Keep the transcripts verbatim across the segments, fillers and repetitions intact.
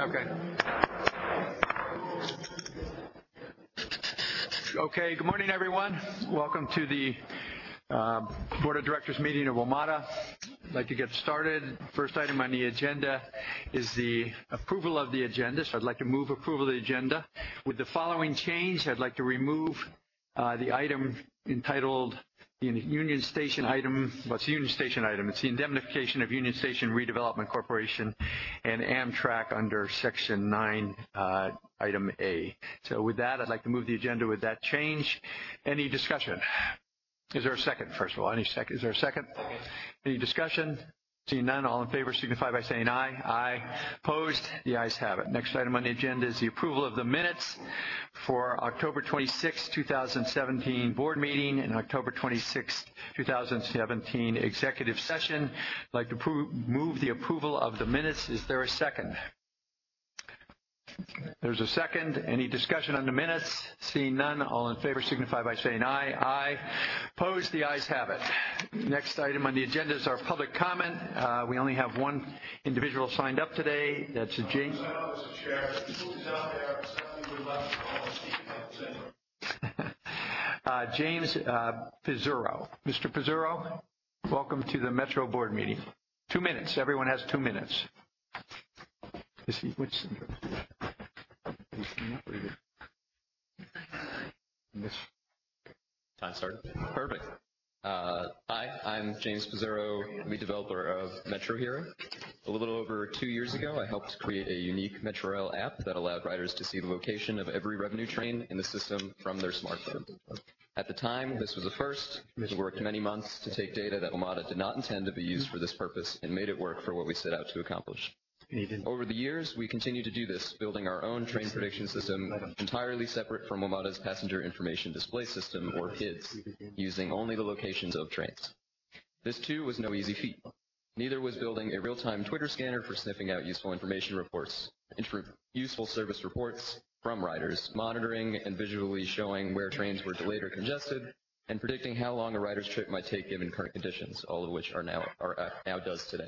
Okay. Okay, good morning, everyone. Welcome to the uh, Board of Directors meeting of WMATA. I'd like to get started. First item on the agenda is the approval of the agenda. So I'd like to move approval of the agenda. With the following change, I'd like to remove uh, the item entitled the Union Station item. Well, it's the Union Station item. It's the indemnification of Union Station Redevelopment Corporation and Amtrak under Section nine, uh, Item A. So with that, I'd like to move the agenda with that change. Any discussion? Is there a second, first of all? Any second? Is there a second? Any discussion? Seeing none, all in favor signify by saying aye. Aye. Opposed? The ayes have it. Next item on the agenda is the approval of the minutes for October twenty-sixth, two thousand seventeen board meeting and October twenty-sixth, two thousand seventeen executive session. I'd like to move the approval of the minutes. Is there a second? There's a second. Any discussion on the minutes? Seeing none, all in favor signify by saying aye. Aye. Opposed? The ayes have it. Next item on the agenda is our public comment. Uh, we only have one individual signed up today. That's James. uh, James uh, Pizzurro. Mister Pizzurro, welcome to the Metro Board meeting. Two minutes. Everyone has two minutes. Is he, which, Time started. Perfect. Uh, hi, I'm James Pizzurro, lead developer of Metro Hero. A little over two years ago, I helped create a unique MetroRail app that allowed riders to see the location of every revenue train in the system from their smartphone. At the time, this was a first. We worked many months to take data that WMATA did not intend to be used for this purpose and made it work for what we set out to accomplish. Over the years, we continue to do this, building our own train prediction system entirely separate from WMATA's Passenger Information Display System, or P I D S, using only the locations of trains. This, too, was no easy feat. Neither was building a real-time Twitter scanner for sniffing out useful information reports, useful service reports from riders, monitoring and visually showing where trains were delayed or congested, and predicting how long a rider's trip might take given current conditions, all of which are now, are, now does today.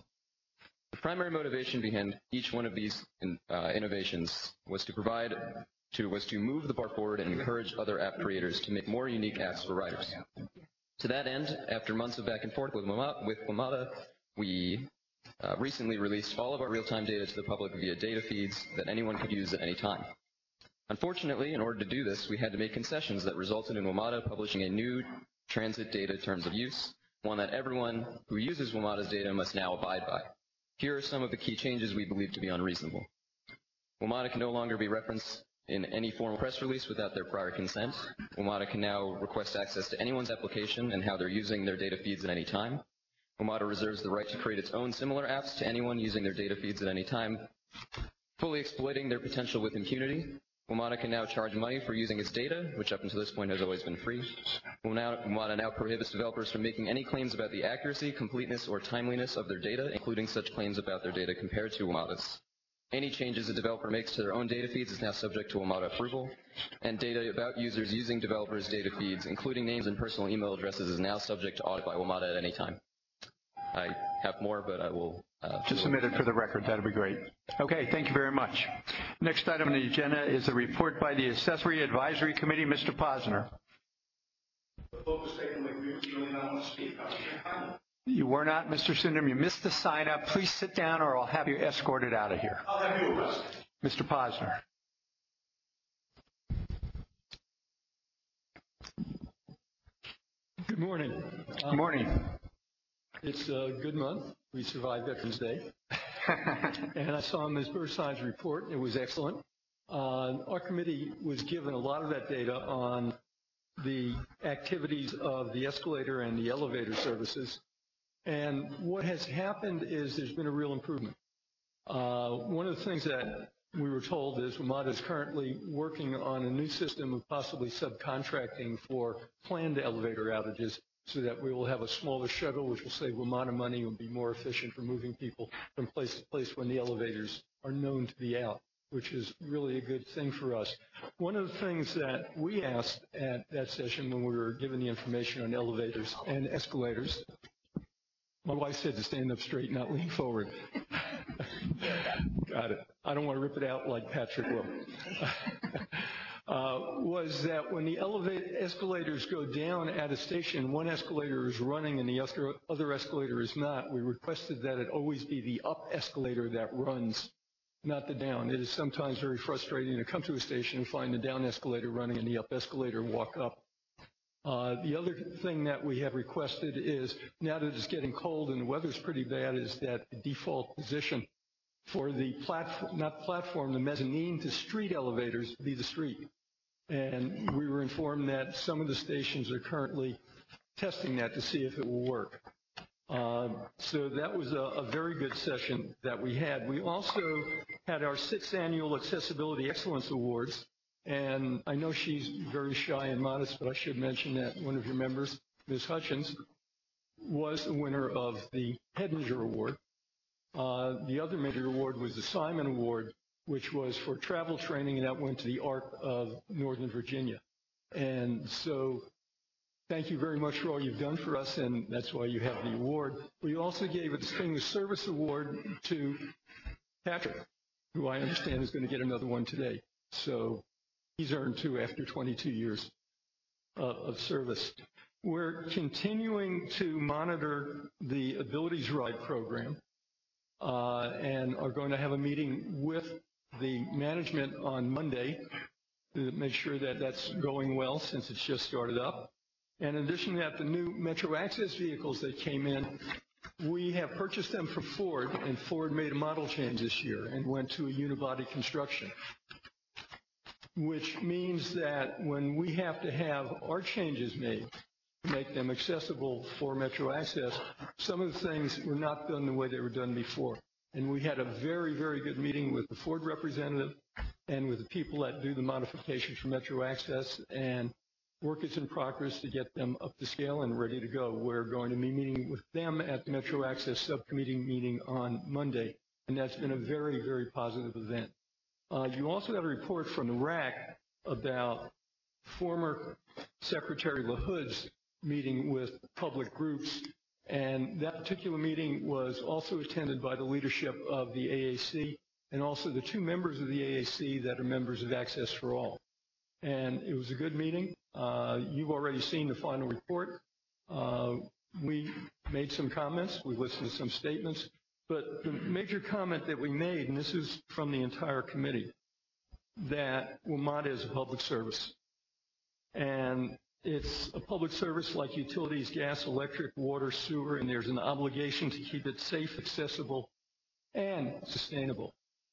The primary motivation behind each one of these in, uh, innovations was to provide to was to move the bar forward and encourage other app creators to make more unique apps for riders. To that end, after months of back and forth with WMATA, with WMATA we uh, recently released all of our real-time data to the public via data feeds that anyone could use at any time. Unfortunately, in order to do this, we had to make concessions that resulted in WMATA publishing a new transit data terms of use, one that everyone who uses WMATA's data must now abide by. Here are some of the key changes we believe to be unreasonable. WMATA can no longer be referenced in any formal press release without their prior consent. WMATA can now request access to anyone's application and how they're using their data feeds at any time. WMATA reserves the right to create its own similar apps to anyone using their data feeds at any time, fully exploiting their potential with impunity. WMATA can now charge money for using its data, which up until this point has always been free. WMATA now prohibits developers from making any claims about the accuracy, completeness, or timeliness of their data, including such claims about their data compared to WMATA's. Any changes a developer makes to their own data feeds is now subject to WMATA approval, and data about users using developers' data feeds, including names and personal email addresses, is now subject to audit by WMATA at any time. I have more, but I will... Uh, Just submit it for the record. That would be great. Okay, thank you very much. Next item on the agenda is a report by the Accessory Advisory Committee. Mister Posner. You were not, Mister Syndrome. You missed the sign up. Please sit down or I'll have you escorted out of here. I'll have you arrested. Mister Posner. Good morning. Good morning. Um, It's a good month. We survived Veterans Day. And I saw Miz Burside's report. It was excellent. Uh, our committee was given a lot of that data on the activities of the escalator and the elevator services. And what has happened is there's been a real improvement. Uh, one of the things that we were told is WMATA is currently working on a new system of possibly subcontracting for planned elevator outages, so that we will have a smaller shuttle, which will save WMATA money and be more efficient for moving people from place to place when the elevators are known to be out, which is really a good thing for us. One of the things that we asked at that session when we were given the information on elevators and escalators, my wife said to stand up straight, not lean forward. Got it. I don't want to rip it out like Patrick will. uh, was that when the elevator escalators go down at a station, one escalator is running and the other, other escalator is not, we requested that it always be the up escalator that runs, not the down. It is sometimes very frustrating to come to a station and find the down escalator running and the up escalator walk up. Uh, the other thing that we have requested is, now that it's getting cold and the weather's pretty bad, is that the default position for the platform, not platform, the mezzanine to street elevators be the street. And we were informed that some of the stations are currently testing that to see if it will work. Uh, so that was a, a very good session that we had. We also had our sixth annual Accessibility Excellence Awards. And I know she's very shy and modest, but I should mention that one of your members, Miz Hutchins, was the winner of the Hedinger Award. Uh, the other major award was the Simon Award, which was for travel training, and that went to the A R C of Northern Virginia. And so thank you very much for all you've done for us, and that's why you have the award. We also gave a Distinguished Service Award to Patrick, who I understand is going to get another one today. So he's earned two after twenty-two years uh, of service. We're continuing to monitor the Abilities Ride program uh, and are going to have a meeting with the management on Monday to make sure that that's going well since it's just started up. And in addition to that, the new Metro Access vehicles that came in, we have purchased them from Ford, and Ford made a model change this year and went to a unibody construction, which means that when we have to have our changes made to make them accessible for Metro Access, some of the things were not done the way they were done before. And we had a very, very good meeting with the Ford representative and with the people that do the modifications for Metro Access, and work is in progress to get them up to scale and ready to go. We're going to be meeting with them at the Metro Access subcommittee meeting on Monday, and that's been a very, very positive event. Uh, you also got a report from the R A C about former Secretary LaHood's meeting with public groups, and that particular meeting was also attended by the leadership of the A A C and also the two members of the A A C that are members of Access for All. And it was a good meeting. Uh, you've already seen the final report. Uh, we made some comments. We listened to some statements. But the major comment that we made, and this is from the entire committee, that WMATA is a public service. And it's a public service like utilities, gas, electric, water, sewer, and there's an obligation to keep it safe, accessible, and sustainable.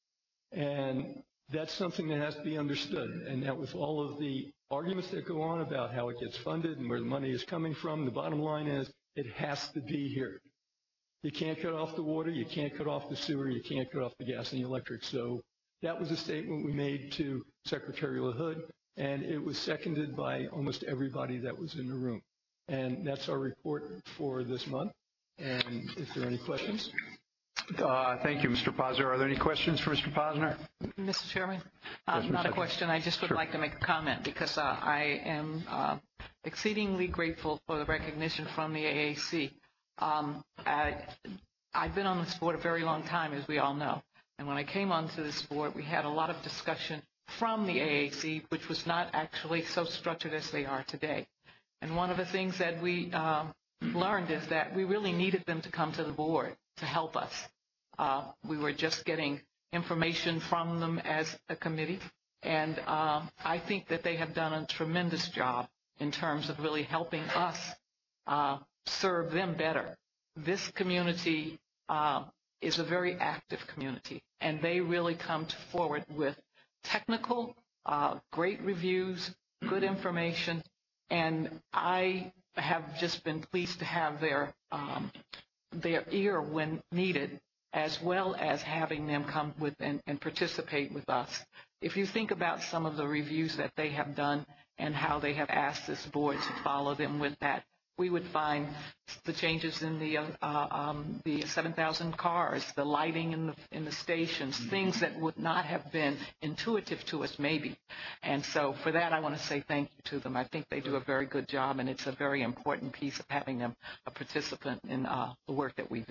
And that's something that has to be understood. And that with all of the arguments that go on about how it gets funded and where the money is coming from, the bottom line is it has to be here. You can't cut off the water, you can't cut off the sewer, you can't cut off the gas and the electric. So that was a statement we made to Secretary LaHood, and it was seconded by almost everybody that was in the room. And that's our report for this month. And if there are any questions. Uh, thank you, Mister Posner. Are there any questions for Mister Posner? Mister Chairman, uh, Yes, not a question. I just would Sure. like to make a comment because uh, I am uh, exceedingly grateful for the recognition from the A A C. Um, I, I've been on this board a very long time, as we all know. And when I came onto this board, we had a lot of discussion from the A A C, which was not actually so structured as they are today. And one of the things that we um, learned is that we really needed them to come to the board to help us. Uh, we were just getting information from them as a committee, and uh, I think that they have done a tremendous job in terms of really helping us uh, serve them better. This community uh, is a very active community, and they really come to forward with technical, uh, great reviews, good information, and I have just been pleased to have their um, their ear when needed, as well as having them come with and, and participate with us. If you think about some of the reviews that they have done and how they have asked this board to follow them with that, we would find the changes in the uh, um, the seven thousand cars, the lighting in the in the stations, things that would not have been intuitive to us maybe. And so for that, I want to say thank you to them. I think they do a very good job, and it's a very important piece of having them a participant in uh, the work that we do.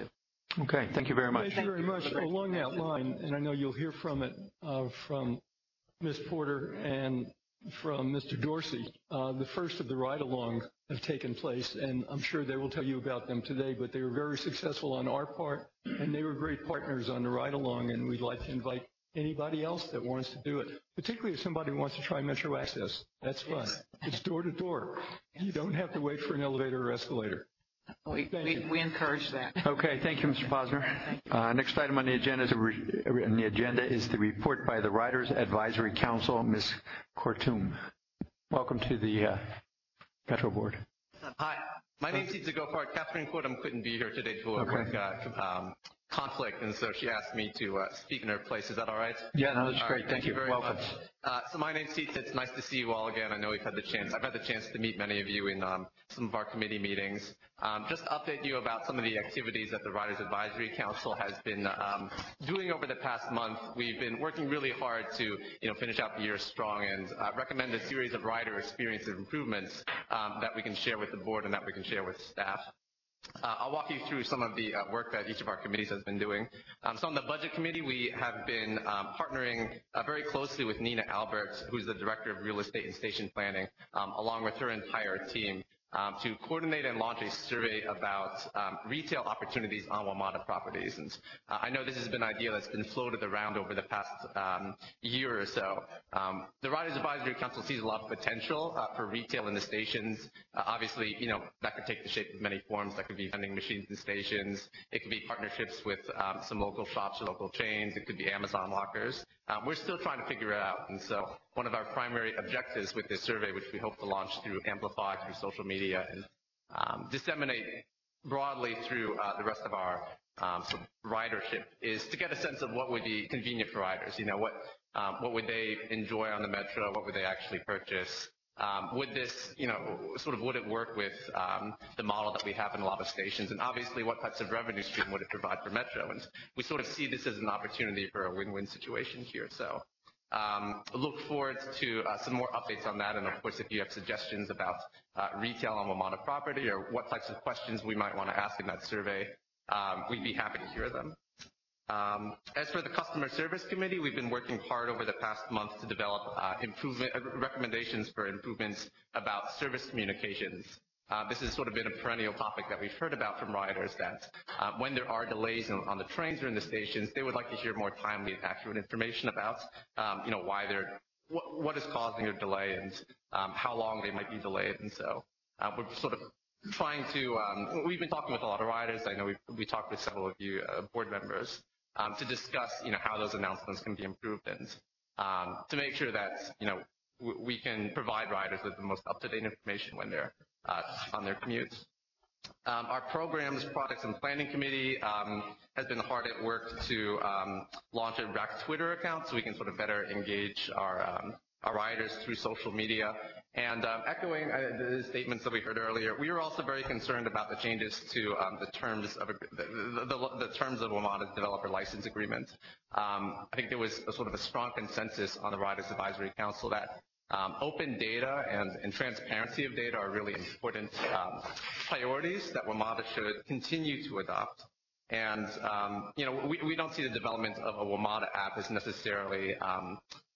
Okay, thank you very much. Thank you very much. Along that line, and I know you'll hear from it uh, from Miz Porter and from Mister Dorsey, uh, the first of the ride-along have taken place, and I'm sure they will tell you about them today, but they were very successful on our part, and they were great partners on the ride-along, and we'd like to invite anybody else that wants to do it, particularly if somebody wants to try Metro Access. That's fun. It's door to door. You don't have to wait for an elevator or escalator. We, we, we encourage that. Okay, thank you, Mister Posner. Uh, next item on the agenda is, a re on the agenda is the report by the Riders Advisory Council, Miz Kortum. Welcome to the uh, Metro Board. Hi, my name is Tita Gopar. Catherine Quotum couldn't be here today to Okay. work uh, um, conflict, and so she asked me to uh, speak in her place. Is that all right? Yeah, no, that's All great. right, Thank, you. very Welcome. much. Uh, so my name's Tita. It's nice to see you all again. I know we've had the chance. I've had the chance to meet many of you in um, some of our committee meetings. Um, just to update you about some of the activities that the Riders Advisory Council has been um, doing over the past month. We've been working really hard to, you know, finish out the year strong and uh, recommend a series of rider experience improvements um, that we can share with the board and that we can share with staff. Uh, I'll walk you through some of the uh, work that each of our committees has been doing. Um, so on the Budget Committee, we have been um, partnering uh, very closely with Nina Albert, who's the Director of Real Estate and Station Planning, um, along with her entire team, um, to coordinate and launch a survey about um, retail opportunities on WMATA properties. And uh, I know this has been an idea that's been floated around over the past um, year or so. Um, the Riders Advisory Council sees a lot of potential uh, for retail in the stations. Uh, obviously, you know, that could take the shape of many forms. That could be vending machines in stations. It could be partnerships with um, some local shops or local chains. It could be Amazon lockers. Um, we're still trying to figure it out. And so one of our primary objectives with this survey, which we hope to launch through Amplify, through social media, and um, disseminate broadly through uh, the rest of our um, sort of ridership, is to get a sense of what would be convenient for riders. You know, what um, what would they enjoy on the Metro? What would they actually purchase? Um, would this, you know, sort of would it work with um, the model that we have in a lot of stations? And obviously, what types of revenue stream would it provide for Metro? And we sort of see this as an opportunity for a win-win situation here. So um, look forward to uh, some more updates on that. And of course, if you have suggestions about uh, retail on WMATA property or what types of questions we might want to ask in that survey, um, we'd be happy to hear them. Um, as for the Customer Service Committee, we've been working hard over the past month to develop uh, improvement, uh, recommendations for improvements about service communications. Uh, this has sort of been a perennial topic that we've heard about from riders, that uh, when there are delays on, on the trains or in the stations, they would like to hear more timely and accurate information about, um, you know, why they're, what, what is causing a delay and um, how long they might be delayed. And so uh, we're sort of trying to, um, we've been talking with a lot of riders. I know we we talked with several of you uh, board members um, to discuss, you know, how those announcements can be improved and um, to make sure that, you know, w we can provide riders with the most up-to-date information when they're uh, on their commutes. Um, our Programs, Products, and Planning Committee um, has been hard at work to um, launch a R A C Twitter account so we can sort of better engage our um, our riders through social media. And um, echoing uh, the statements that we heard earlier, we were also very concerned about the changes to um, the terms of the, the, the, the terms of WMATA's developer license agreement. Um, I think there was a sort of a strong consensus on the Riders Advisory Council that um, open data and, and transparency of data are really important um, priorities that WMATA should continue to adopt. And um, you know, we, we don't see the development of a WMATA app as necessarily um,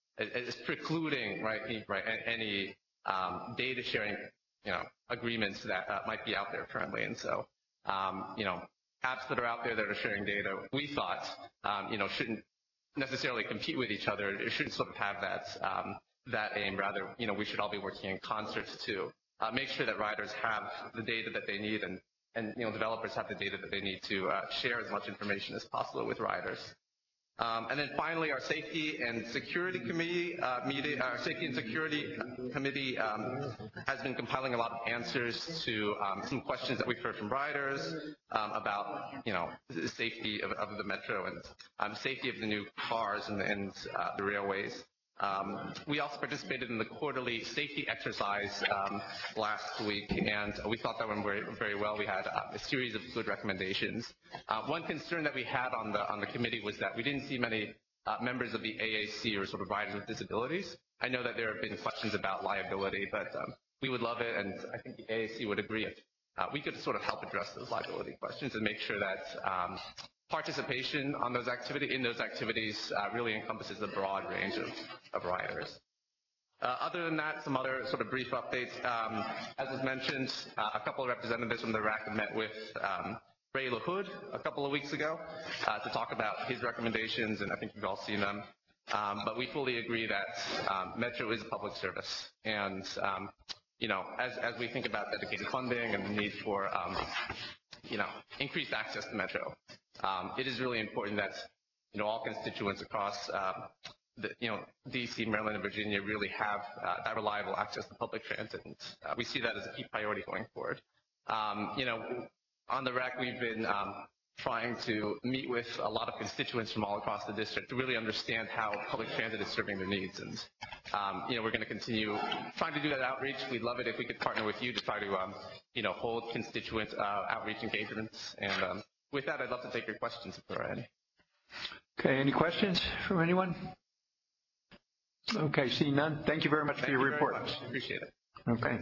as precluding right, right any um, data sharing, you know, agreements that uh, might be out there currently. And so, um, you know, apps that are out there that are sharing data, we thought, um, you know, shouldn't necessarily compete with each other. It shouldn't sort of have that um, that aim. Rather, you know, we should all be working in concert to uh, make sure that riders have the data that they need, and and you know, developers have the data that they need to uh, share as much information as possible with riders. Um, and then finally, our Safety and Security Committee, uh, meeting, our Safety and Security Committee um, has been compiling a lot of answers to um, some questions that we've heard from riders um, about, you know, the safety of, of the Metro and um, safety of the new cars and, and uh, the railways. Um, we also participated in the quarterly safety exercise um, last week, and we thought that went very, very well. We had uh, a series of good recommendations. Uh, one concern that we had on the on the committee was that we didn't see many uh, members of the A A C or sort of riders with disabilities. I know that there have been questions about liability, but um, we would love it, and I think the A A C would agree if uh, we could sort of help address those liability questions and make sure that um, participation on those activity in those activities uh, really encompasses a broad range of, of riders. Uh, other than that, some other sort of brief updates. Um, as was mentioned, uh, a couple of representatives from the R A C met with um, Ray LaHood a couple of weeks ago uh, to talk about his recommendations, and I think you've all seen them. Um, but we fully agree that um, Metro is a public service, and um, you know, as as we think about dedicated funding and the need for um, you know increased access to Metro, um, it is really important that you know all constituents across uh, the, you know D C, Maryland, and Virginia really have uh, that reliable access to public transit. And uh, we see that as a key priority going forward. Um, you know, on the R A C, we've been um, trying to meet with a lot of constituents from all across the district to really understand how public transit is serving their needs. And, um, you know, we're going to continue trying to do that outreach. We'd love it if we could partner with you to try to, um, you know, hold constituent uh, outreach engagements. And um, with that, I'd love to take your questions if there are any. Okay, any questions from anyone? Okay, seeing none. Thank you very much Thank for your you report. Very much. Appreciate it. Okay.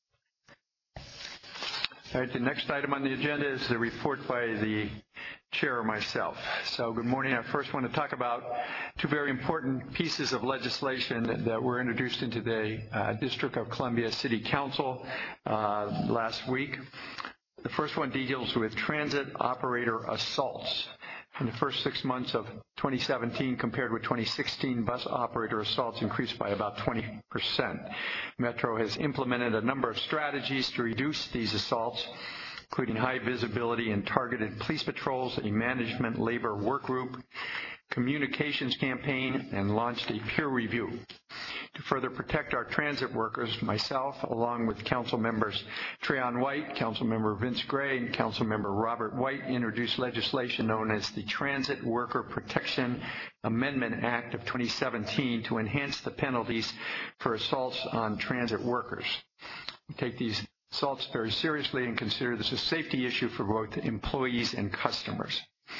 All right, the next item on the agenda is the report by the chair or myself. So good morning. I first want to talk about two very important pieces of legislation that, that were introduced into the uh, District of Columbia City Council uh, last week. The first one deals with transit operator assaults. In the first six months of twenty seventeen compared with twenty sixteen, bus operator assaults increased by about twenty percent. Metro has implemented a number of strategies to reduce these assaults, including high visibility and targeted police patrols, a management labor work group, communications campaign, and launched a peer review. To further protect our transit workers, myself, along with Council members Trayon White, Council member Vince Gray, and Council member Robert White, introduced legislation known as the Transit Worker Protection Amendment Act of twenty seventeen to enhance the penalties for assaults on transit workers. We take these assaults very seriously and consider this a safety issue for both employees and customers.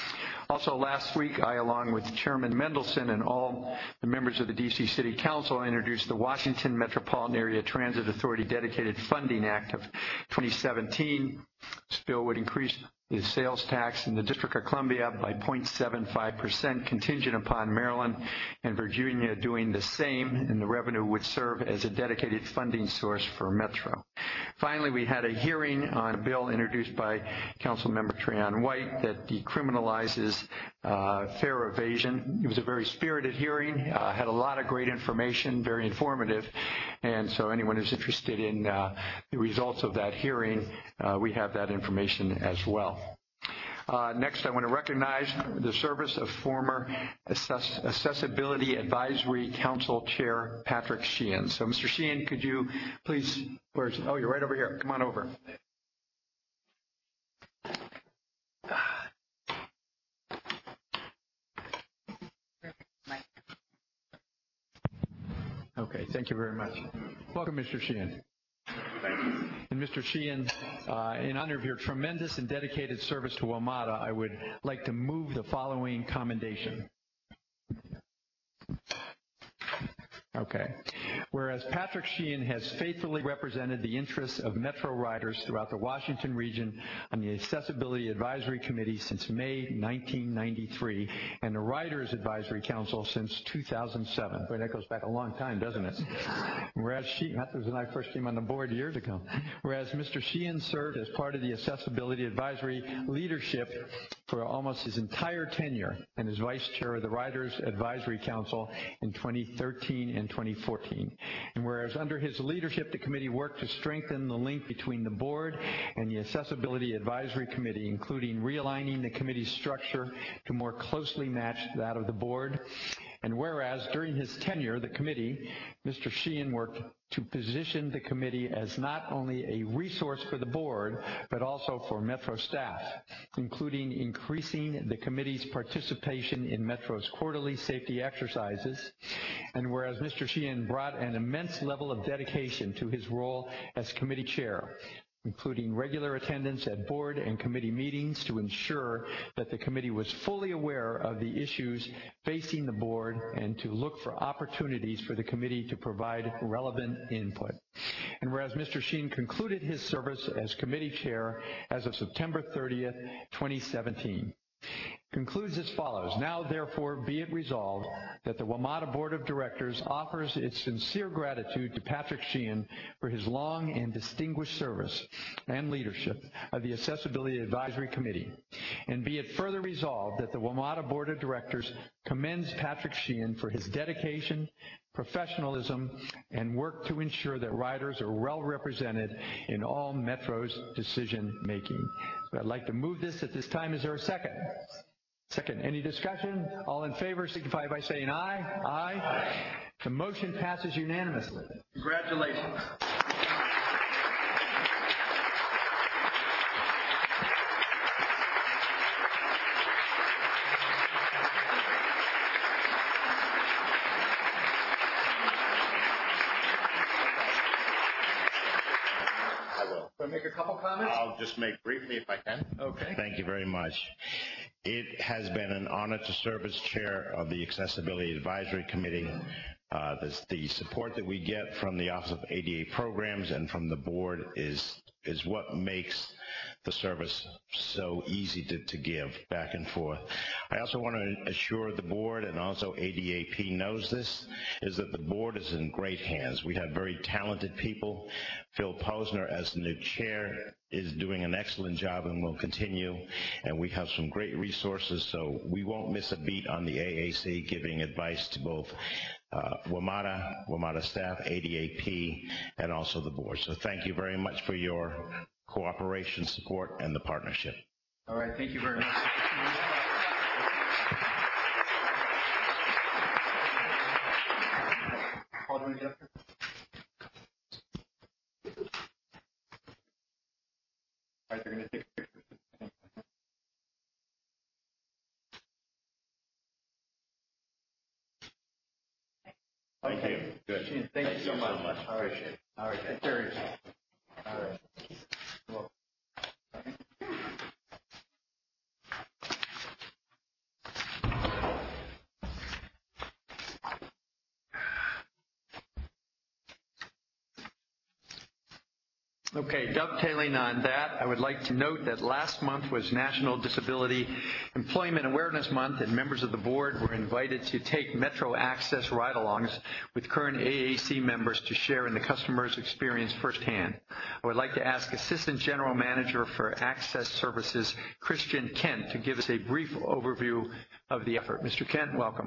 Also last week, I, along with Chairman Mendelson and all the members of the D C City Council, introduced the Washington Metropolitan Area Transit Authority Dedicated Funding Act of twenty seventeen. This bill would increase the sales tax in the District of Columbia by zero point seven five percent, contingent upon Maryland and Virginia doing the same, and the revenue would serve as a dedicated funding source for Metro. Finally, we had a hearing on a bill introduced by Councilmember Trayon White that decriminalizes uh, fare evasion. It was a very spirited hearing, uh, had a lot of great information, very informative, and so anyone who's interested in uh, the results of that hearing, uh, we have that information as well. Uh, next, I want to recognize the service of former Access Accessibility Advisory Council Chair Patrick Sheehan. So, Mister Sheehan, could you please, where's, oh, you're right over here. Come on over. Okay, thank you very much. Welcome, Mister Sheehan. Thank you. And Mister Sheehan, uh, in honor of your tremendous and dedicated service to WMATA, I would like to move the following commendation. Okay. Whereas Patrick Sheehan has faithfully represented the interests of Metro riders throughout the Washington region on the Accessibility Advisory Committee since May nineteen ninety-three and the Riders Advisory Council since two thousand seven. Boy, that goes back a long time, doesn't it? Whereas Sheehan, that was when I first came on the board years ago. Whereas Mister Sheehan served as part of the Accessibility Advisory leadership for almost his entire tenure and as vice chair of the Riders Advisory Council in twenty thirteen and twenty fourteen. And whereas under his leadership, the committee worked to strengthen the link between the board and the Accessibility Advisory Committee, including realigning the committee's structure to more closely match that of the board. And whereas during his tenure, the committee, Mister Sheehan worked to position the committee as not only a resource for the board, but also for Metro staff, including increasing the committee's participation in Metro's quarterly safety exercises. And whereas Mister Sheehan brought an immense level of dedication to his role as committee chair, including regular attendance at board and committee meetings to ensure that the committee was fully aware of the issues facing the board and to look for opportunities for the committee to provide relevant input. And whereas Mister Sheen concluded his service as committee chair as of September thirtieth, twenty seventeen. Concludes as follows. Now, therefore, be it resolved that the WMATA Board of Directors offers its sincere gratitude to Patrick Sheehan for his long and distinguished service and leadership of the Accessibility Advisory Committee. And be it further resolved that the WMATA Board of Directors commends Patrick Sheehan for his dedication, professionalism, and work to ensure that riders are well represented in all Metro's decision-making. So I'd like to move this at this time. Is there a second? Second. Any discussion? All in favor signify by saying aye. Aye. The motion passes unanimously. Congratulations. Make a couple comments? I'll just make briefly if I can. Okay. Thank you very much. It has been an honor to serve as chair of the Accessibility Advisory Committee. Uh, the, the support that we get from the Office of A D A Programs and from the board is is what makes the service so easy to, to give back and forth. I also want to assure the board, and also A D A P knows this, is that the board is in great hands. We have very talented people. Phil Posner, as the new chair, is doing an excellent job and will continue. And we have some great resources, so we won't miss a beat on the A A C, giving advice to both uh, WMATA, WMATA staff, A D A P, and also the board. So thank you very much for your cooperation, support, and the partnership. All right, thank you very much. Paul, do you want to get up here? All right, they're going to take a picture. Thank Okay. you. Good. Thank, Thank you so you much. so much. All right. Appreciate it. All right. Take care of yourself. All right. Well, Okay, dovetailing on that, I would like to note that last month was National Disability Employment Awareness Month, and members of the board were invited to take Metro Access ride-alongs with current A A C members to share in the customer's experience firsthand. I would like to ask Assistant General Manager for Access Services, Christian Kent, to give us a brief overview of the effort. Mister Kent, welcome.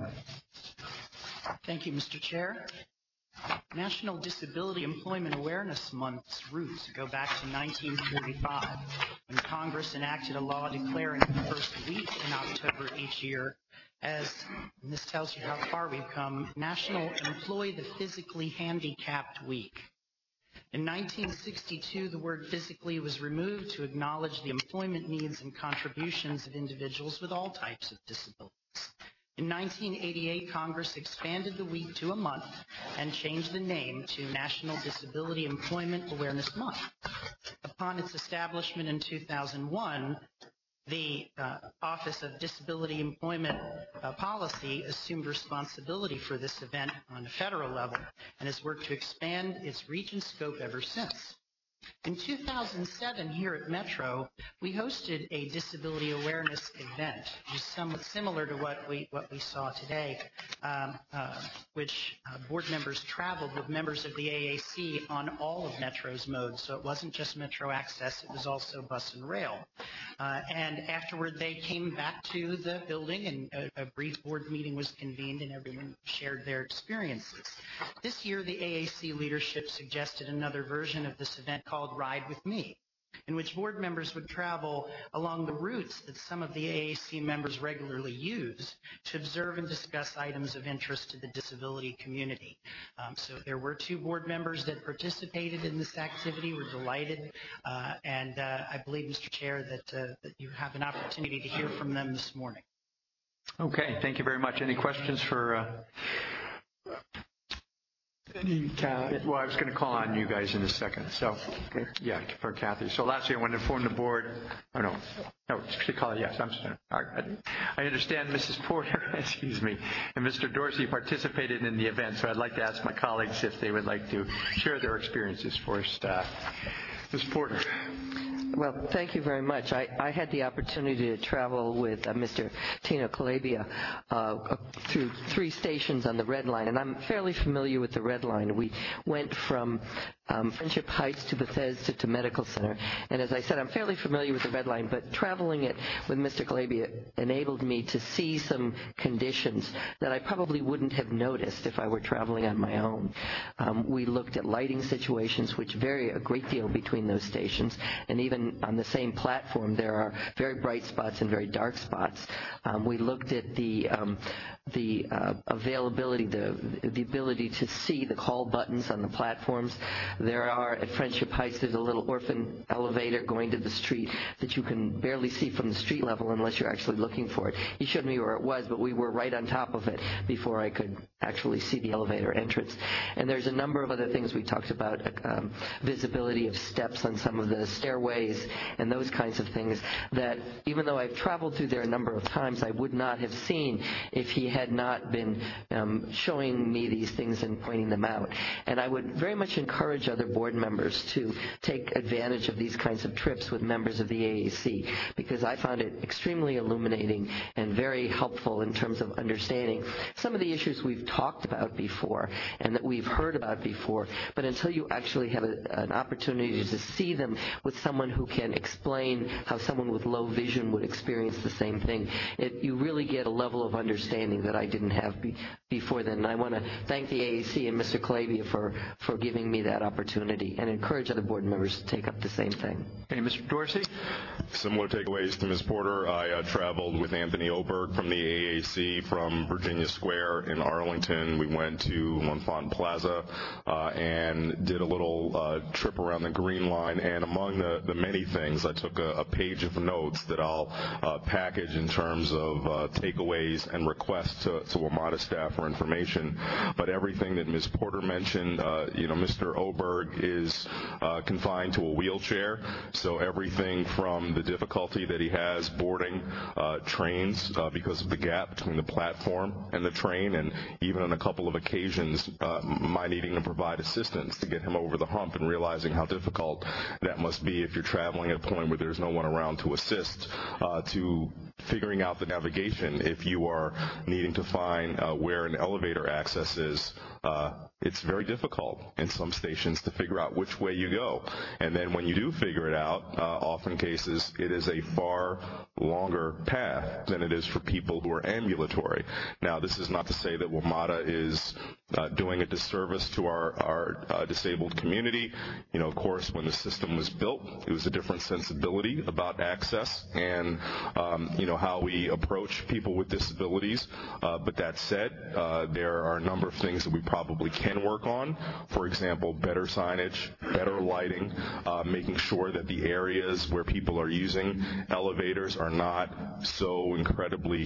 Thank you, Mister Chair. National Disability Employment Awareness Month's roots go back to nineteen forty-five, when Congress enacted a law declaring the first week in October each year as, and this tells you how far we've come, National Employ the Physically Handicapped Week. In nineteen sixty-two, the word physically was removed to acknowledge the employment needs and contributions of individuals with all types of disabilities. In nineteen eighty-eight, Congress expanded the week to a month and changed the name to National Disability Employment Awareness Month. Upon its establishment in two thousand one, the uh, Office of Disability Employment uh, Policy assumed responsibility for this event on a federal level and has worked to expand its reach and scope ever since. In two thousand seven, here at Metro, we hosted a disability awareness event, which is somewhat similar to what we what we saw today, um, uh, which uh, board members traveled with members of the A A C on all of Metro's modes. So it wasn't just Metro Access, it was also bus and rail. Uh, and afterward, they came back to the building, and a, a brief board meeting was convened, and everyone shared their experiences. This year, the A A C leadership suggested another version of this event called Ride With Me, in which board members would travel along the routes that some of the A A C members regularly use to observe and discuss items of interest to the disability community. Um, so there were two board members that participated in this activity. We're delighted, uh, and uh, I believe, Mister Chair, that, uh, that you have an opportunity to hear from them this morning. Okay, thank you very much. Any questions for uh, Well, I was going to call on you guys in a second. So, yeah, for Kathy. So lastly, I want to inform the board. Oh, no. No, she called yes. I'm sorry. I understand Missus Porter, excuse me, and Mister Dorsey participated in the event, so I'd like to ask my colleagues if they would like to share their experiences for staff. Miz Porter. Well, thank you very much. I, I had the opportunity to travel with uh, Mister Tino Calabia uh, through three stations on the Red Line, and I'm fairly familiar with the Red Line. We went from um, Friendship Heights to Bethesda to Medical Center, and as I said, I'm fairly familiar with the Red Line, but traveling it with Mister Calabia enabled me to see some conditions that I probably wouldn't have noticed if I were traveling on my own. Um, we looked at lighting situations, which vary a great deal between those stations, and even on the same platform, there are very bright spots and very dark spots. Um, we looked at the um, the uh, availability, the the ability to see the call buttons on the platforms. There are at Friendship Heights, there's a little orphan elevator going to the street that you can barely see from the street level unless you're actually looking for it. He showed me where it was, but we were right on top of it before I could actually see the elevator entrance. And there's a number of other things we talked about, um, visibility of steps on some of the stairways and those kinds of things that even though I've traveled through there a number of times, I would not have seen if he had not been um, showing me these things and pointing them out. And I would very much encourage other board members to take advantage of these kinds of trips with members of the A A C, because I found it extremely illuminating and very helpful in terms of understanding some of the issues we've talked about before and that we've heard about before, but until you actually have a, an opportunity to see them with someone who can explain how someone with low vision would experience the same thing, it, you really get a level of understanding that I didn't have be, before then. And I want to thank the A A C and Mister Calabia for, for giving me that opportunity and encourage other board members to take up the same thing. Okay, Mister Dorsey? Similar takeaways to Miz Porter. I uh, traveled with Anthony Oberg from the A A C from Virginia Square in Arlington. We went to L'Enfant Plaza uh, and did a little uh, trip around the Green Line, and among the, the many things, I took a, a page of notes that I'll uh, package in terms of uh, takeaways and requests to, to WMATA staff for information. But everything that Miz Porter mentioned, uh, you know, Mister Oberg is uh, confined to a wheelchair, so everything from the difficulty that he has boarding uh, trains uh, because of the gap between the platform and the train, and even on a couple of occasions, uh, my needing to provide assistance to get him over the hump and realizing how difficult that must be if you're traveling at a point where there's no one around to assist, uh, to figuring out the navigation if you are needing to find uh, where an elevator access is. Uh, it's very difficult in some stations to figure out which way you go. And then when you do figure it out, uh, often cases it is a far longer path than it is for people who are ambulatory. Now, this is not to say that WMATA is uh, doing a disservice to our, our uh, disabled community. You know, of course, when the system was built, it was a different sensibility about access and, um, you know, how we approach people with disabilities. Uh, but that said, uh, there are a number of things that we probably can work on. For example, better signage, better lighting, uh, making sure that the areas where people are using elevators are not so incredibly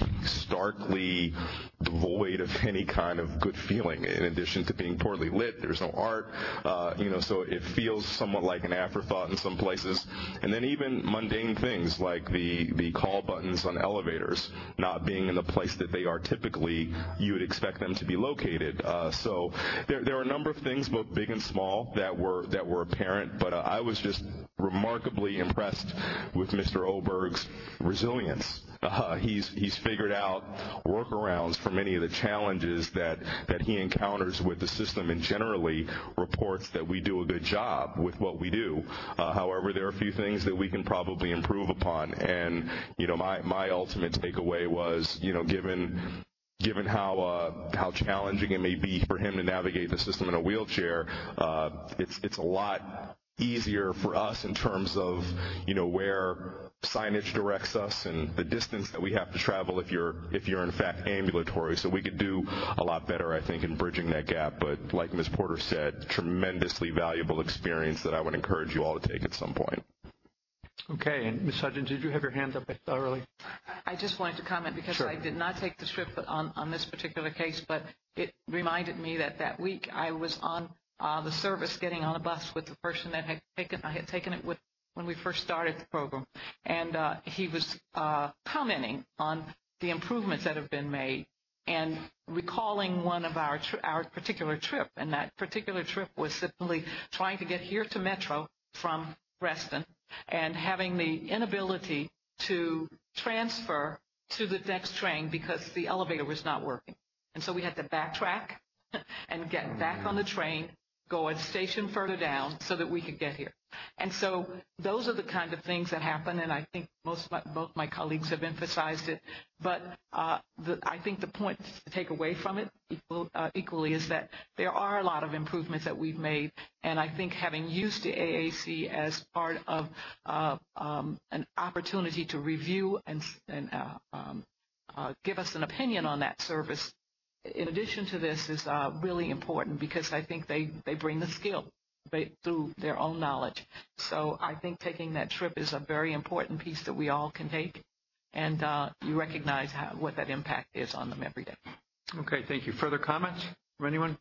starkly devoid of any kind of good feeling. In addition to being poorly lit, there's no art, uh, you know, so it feels somewhat like an afterthought in some places. And then even mundane things like the, the call buttons on elevators not being in the place that they are typically, you would expect them to be located. Uh, so there, there are a number of things, both big and small, that were that were apparent, but uh, I was just remarkably impressed with Mister Oberg's resilience. Uh, he's he's figured out workarounds for many of the challenges that, that he encounters with the system, and generally reports that we do a good job with what we do. Uh, however, there are a few things that we can probably improve upon, and you know, my my ultimate takeaway was, you know, given given how uh, how challenging it may be for him to navigate the system in a wheelchair, uh, it's it's a lot easier for us in terms of, you know, where signage directs us and the distance that we have to travel if you're if you're in fact ambulatory. So we could do a lot better, I think, in bridging that gap. But like Miz Porter said, tremendously valuable experience that I would encourage you all to take at some point. Okay, and Miz Hudgens, did you have your hand up early? I just wanted to comment because Sure. I did not take the trip on, on this particular case, but it reminded me that that week I was on uh, the service getting on a bus with the person that had taken, I had taken it with when we first started the program. And uh, he was uh, commenting on the improvements that have been made and recalling one of our, tri- our particular trip. And that particular trip was simply trying to get here to Metro from Reston and having the inability to transfer to the next train because the elevator was not working. And so we had to backtrack and get back on the train, go a station further down so that we could get here. And so those are the kind of things that happen, and I think most of my, both my colleagues have emphasized it. But uh, the, I think the point to take away from it equal, uh, equally is that there are a lot of improvements that we've made, and I think having used the A A C as part of uh, um, an opportunity to review and, and uh, um, uh, give us an opinion on that service, in addition to this, is uh, really important because I think they, they bring the skill through their own knowledge. So I think taking that trip is a very important piece that we all can take, and uh, you recognize how, what that impact is on them every day. Okay, thank you. Further comments from anyone?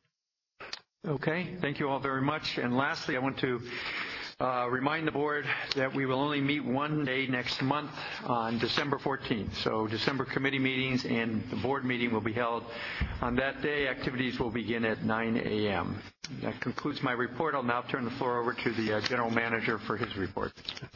Okay, thank you all very much. And lastly, I want to uh, remind the board that we will only meet one day next month on December fourteenth. So December committee meetings and the board meeting will be held on that day. Activities will begin at nine a m That concludes my report. I'll now turn the floor over to the uh, general manager for his report.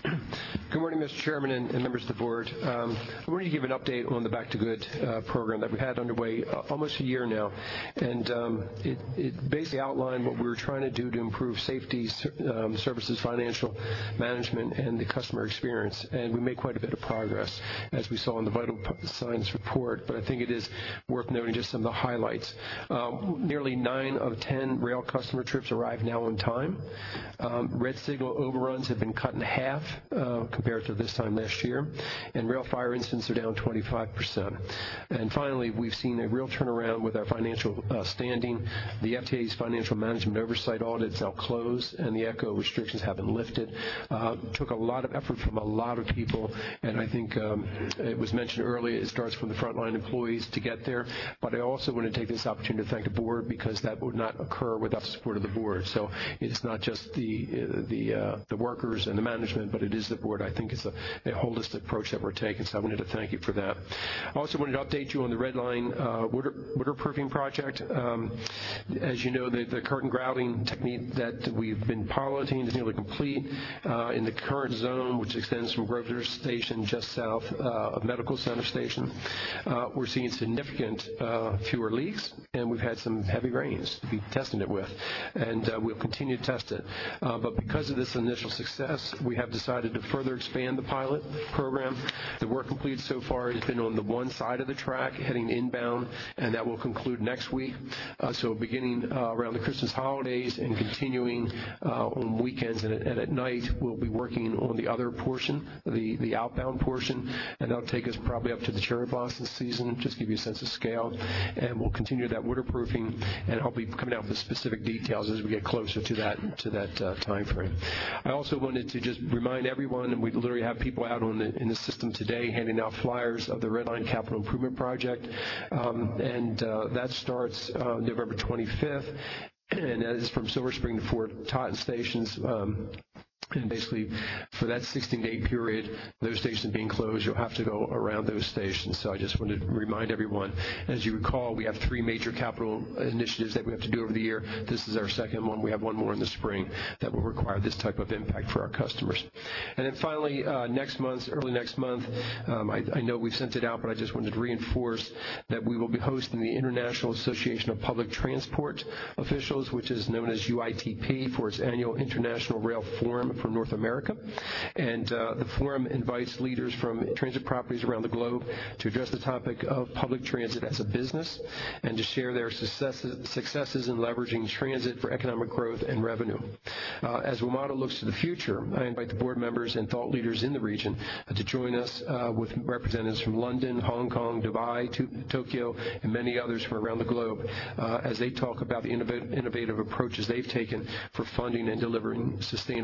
Good morning, Mister Chairman and, and members of the board. Um, I wanted to give an update on the Back to Good uh, program that we've had underway uh, almost a year now. And um, it, it basically outlined what we were trying to do to improve safety, um, services, financial management, and the customer experience. And we made quite a bit of progress, as we saw in the Vital Signs report. But I think it is worth noting just some of the highlights. Um, nearly nine of ten rail customer trips arrive now on time. Um, red signal overruns have been cut in half uh, compared to this time last year, and rail fire incidents are down twenty-five percent. And finally, we've seen a real turnaround with our financial uh, standing. The F T A's financial management oversight audit is now closed, and the ECHO restrictions have been lifted. Uh, took a lot of effort from a lot of people, and I think um, it was mentioned earlier, it starts from the frontline employees to get there. But I also want to take this opportunity to thank the board, because that would not occur without the support of the board. So it's not just the uh, the uh, the workers and the management, but it is the board. I think it's a, a holistic approach that we're taking, so I wanted to thank you for that. I also wanted to update you on the Red Line uh, water, waterproofing project. Um, as you know, the, the curtain grouting technique that we've been piloting is nearly complete. Uh, in the current zone, which extends from Grosvenor Station just south uh, of Medical Center Station, uh, we're seeing significant uh, fewer leaks, and we've had some heavy rains to be testing it with, and uh, we'll continue to test it. Uh, but because of this initial success, we have decided to further expand the pilot program. The work completed so far has been on the one side of the track heading inbound, and that will conclude next week. Uh, so beginning uh, around the Christmas holidays and continuing uh, on weekends and at, and at night, we'll be working on the other portion, the, the outbound portion, and that'll take us probably up to the cherry blossom season, just give you a sense of scale. And we'll continue that waterproofing, and I'll be coming out with specific details as we get closer to that to that uh, time frame. I also wanted to just remind everyone, and we literally have people out on the, in the system today handing out flyers of the Red Line Capital Improvement Project, um, and uh, that starts uh, November twenty-fifth, and that is from Silver Spring to Fort Totten stations. Um, And basically, for that sixteen-day period, those stations being closed, you'll have to go around those stations. So I just wanted to remind everyone, as you recall, we have three major capital initiatives that we have to do over the year. This is our second one. We have one more in the spring that will require this type of impact for our customers. And then finally, uh, next month, early next month, um, I, I know we've sent it out, but I just wanted to reinforce that we will be hosting the International Association of Public Transport Officials, which is known as U I T P, for its annual International Rail Forum from North America. And uh, the forum invites leaders from transit properties around the globe to address the topic of public transit as a business and to share their successes, successes in leveraging transit for economic growth and revenue. Uh, as WMATA looks to the future, I invite the board members and thought leaders in the region uh, to join us uh, with representatives from London, Hong Kong, Dubai, to Tokyo, and many others from around the globe uh, as they talk about the innovative, innovative approaches they've taken for funding and delivering sustainable world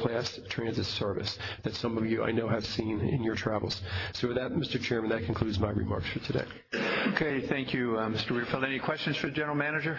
first-class transit service that some of you I know have seen in your travels. So with that, Mister Chairman, that concludes my remarks for today. Okay, thank you, uh, Mister Rietveld. Any questions for the General Manager?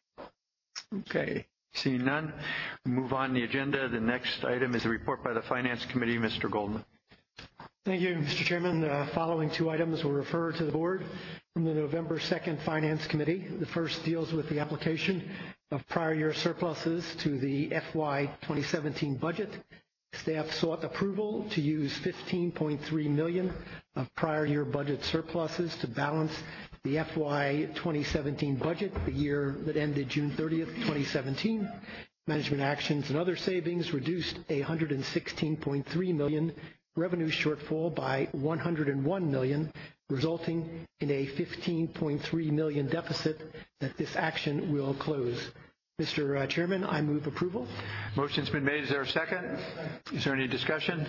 Okay, seeing none, we'll move on the agenda. The next item is a report by the Finance Committee. Mister Goldman. Thank you, Mister Chairman. The following two items were referred to the board from the November second Finance Committee. The first deals with the application of prior year surpluses to the F Y twenty seventeen budget. Staff sought approval to use fifteen point three million dollars of prior year budget surpluses to balance the F Y twenty seventeen budget, the year that ended June thirtieth, twenty seventeen. Management actions and other savings reduced a one hundred sixteen point three million dollars revenue shortfall by one hundred one million dollars, resulting in a fifteen point three million dollars deficit that this action will close. Mister Uh, Chairman, I move approval. Motion's been made. Is there a second? Is there any discussion?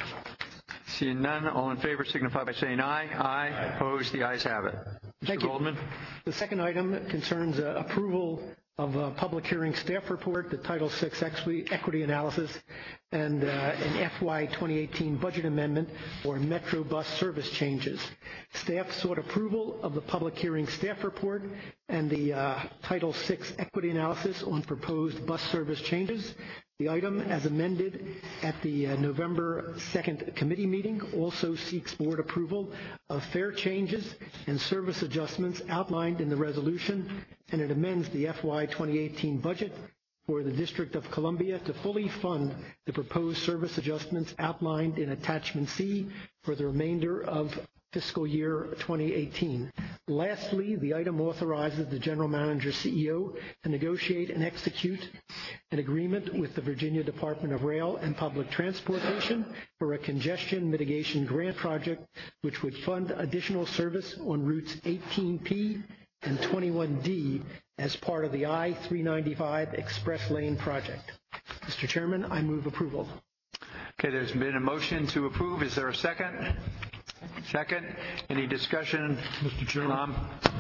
Seeing none, all in favor signify by saying aye. Aye. Opposed? The ayes have it. Mister Thank you. Goldman. The second item concerns uh, approval of a public hearing staff report, the Title six equity, equity analysis, and uh, an F Y twenty eighteen budget amendment for Metro bus service changes. Staff sought approval of the public hearing staff report and the uh, Title six equity analysis on proposed bus service changes. The item, as amended at the uh, November second committee meeting, also seeks board approval of fare changes and service adjustments outlined in the resolution, and it amends the F Y twenty eighteen budget for the District of Columbia to fully fund the proposed service adjustments outlined in Attachment C for the remainder of fiscal year twenty eighteen. Lastly, the item authorizes the General Manager C E O to negotiate and execute an agreement with the Virginia Department of Rail and Public Transportation for a congestion mitigation grant project which would fund additional service on routes eighteen P and twenty-one D as part of the I three ninety-five Express Lane project. Mister Chairman, I move approval. Okay, there's been a motion to approve. Is there a second? Second. Any discussion? Mister Chairman. Tom?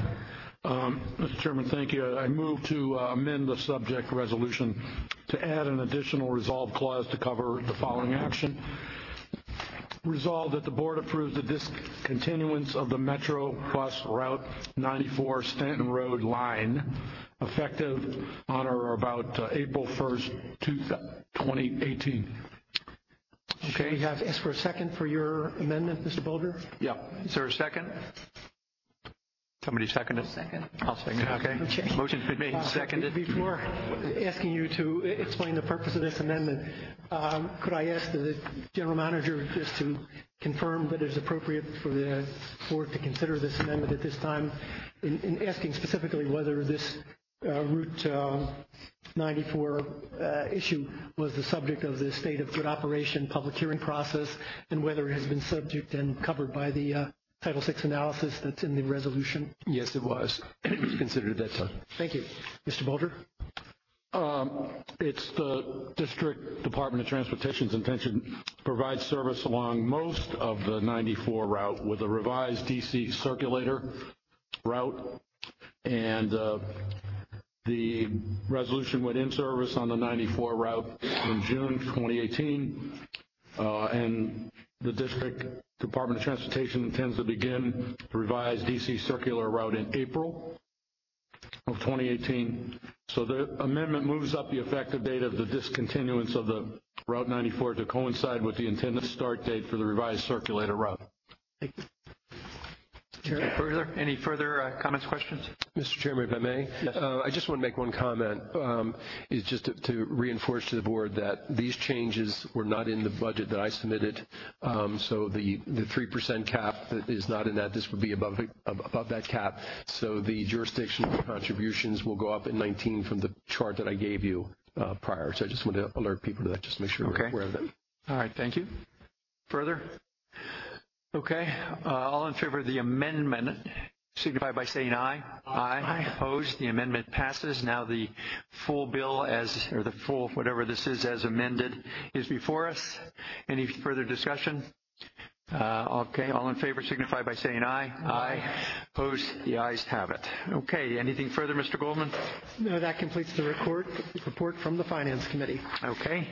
Um, Mister Chairman, thank you. I move to uh, amend the subject resolution to add an additional resolve clause to cover the following action. Resolved that the board approves the discontinuance of the Metro Bus Route ninety-four Stanton Road line effective on or about uh, April first, twenty eighteen. Okay, we have asked for a second for your amendment, Mister Boulder. Yeah. Is there a second? Somebody second it? Second. I'll second it. Okay. Okay. Motion's been made and Uh, seconded. Before asking you to explain the purpose of this amendment, um, could I ask the General Manager just to confirm that it is appropriate for the board to consider this amendment at this time, in, in asking specifically whether this uh, Route uh, ninety-four uh, issue was the subject of the State of Good Operation public hearing process, and whether it has been subject and covered by the uh, Title six analysis that's in the resolution? Yes, it was. It was considered at that time. Thank you. Mister Boulder? Um, it's the District Department of Transportation's intention to provide service along most of the ninety-four route with a revised D C circulator route, and uh, the resolution went in service on the ninety-four route in June twenty eighteen, uh, and the District Department of Transportation intends to begin the revised D C circular route in April of twenty eighteen. So the amendment moves up the effective date of the discontinuance of the Route ninety-four to coincide with the intended start date for the revised circulator route. Thank you. Okay, further, any further uh, comments, questions? Mister Chairman, if I may, yes. uh, I just want to make one comment, um, is just to, to reinforce to the board that these changes were not in the budget that I submitted. Um, so the the three percent cap that is not in that. This would be above above that cap. So the jurisdictional contributions will go up in nineteen from the chart that I gave you uh, prior. So I just want to alert people to that, just to make sure okay. we're aware of that. All right, thank you. Further? Okay, uh, all in favor of the amendment signify by saying aye. Aye. Aye. Opposed? The amendment passes. Now the full bill as, or the full, whatever this is, as amended is before us. Any further discussion? Uh, okay, all in favor signify by saying aye. Aye. Opposed? The ayes have it. Okay, anything further, Mister Goldman? No, that completes the report, report from the Finance Committee. Okay.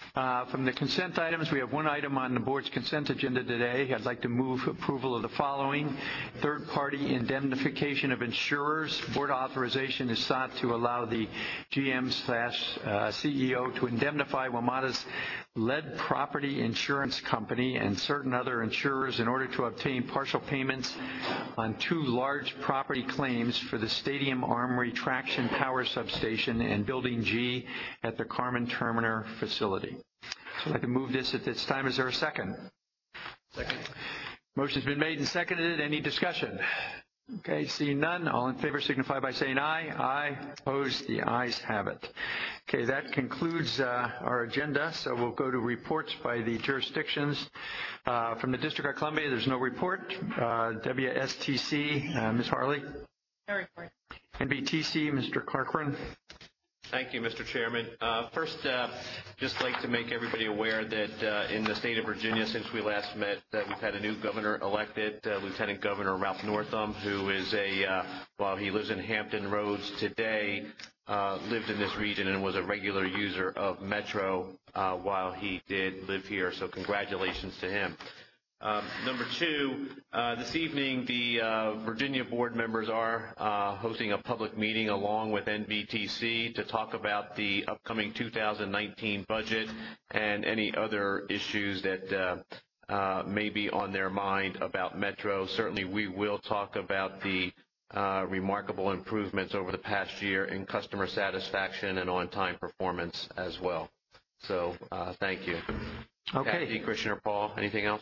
Uh, from the consent items, we have one item on the board's consent agenda today. I'd like to move approval of the following. Third-party indemnification of insurers. Board authorization is sought to allow the G M slash C E O to indemnify WMATA's lead property insurance company and certain other insurers in order to obtain partial payments on two large property claims for the Stadium Armory Traction Power Substation and Building G at the Carmen Terminer facility. So I'd like to move this at this time. Is there a second? Second. Motion's been made and seconded. Any discussion? Okay, seeing none. All in favor signify by saying aye. Aye. Opposed? The ayes have it. Okay, that concludes uh, our agenda. So we'll go to reports by the jurisdictions. Uh, from the District of Columbia, there's no report. Uh, W S T C, uh, Miz Harley. No report. N B T C, Mister Corcoran. Thank you, Mister Chairman. Uh, first, uh, just like to make everybody aware that uh, in the state of Virginia, since we last met, uh, we've had a new governor elected, uh, Lieutenant Governor Ralph Northam, who is a, uh, while he lives in Hampton Roads today, uh, lived in this region and was a regular user of Metro uh, while he did live here. So congratulations to him. Um, number two, uh, this evening the uh, Virginia board members are uh, hosting a public meeting along with N B T C to talk about the upcoming two thousand nineteen budget and any other issues that uh, uh, may be on their mind about Metro. Certainly we will talk about the uh, remarkable improvements over the past year in customer satisfaction and on-time performance as well. So uh, thank you. Okay. Kathy, Commissioner Paul, anything else?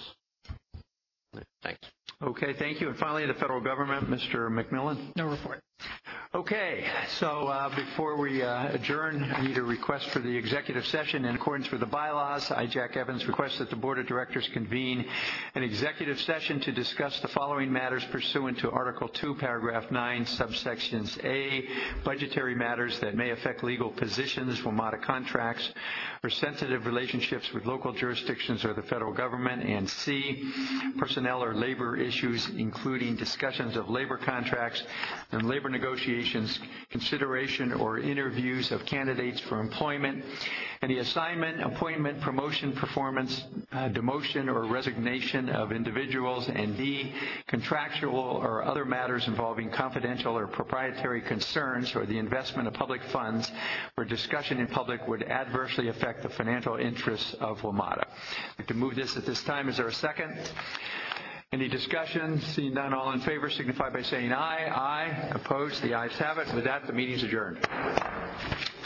Thanks. Okay, thank you. And finally, the federal government, Mister McMillan. No report. Okay, so uh, before we uh, adjourn, I need a request for the executive session in accordance with the bylaws. I, Jack Evans, request that the Board of Directors convene an executive session to discuss the following matters pursuant to Article two, Paragraph nine, subsections A, budgetary matters that may affect legal positions, WMATA contracts, or sensitive relationships with local jurisdictions or the federal government, and C, personnel or labor issues, including discussions of labor contracts and labor negotiations, consideration or interviews of candidates for employment, any assignment, appointment, promotion, performance, uh, demotion, or resignation of individuals, and D, contractual or other matters involving confidential or proprietary concerns or the investment of public funds where discussion in public would adversely affect the financial interests of WMATA. I'd like to move this at this time. Is there a second? Any discussion? Seeing none, all in favor signify by saying aye. Aye. Opposed? The ayes have it. With that, the meeting is adjourned.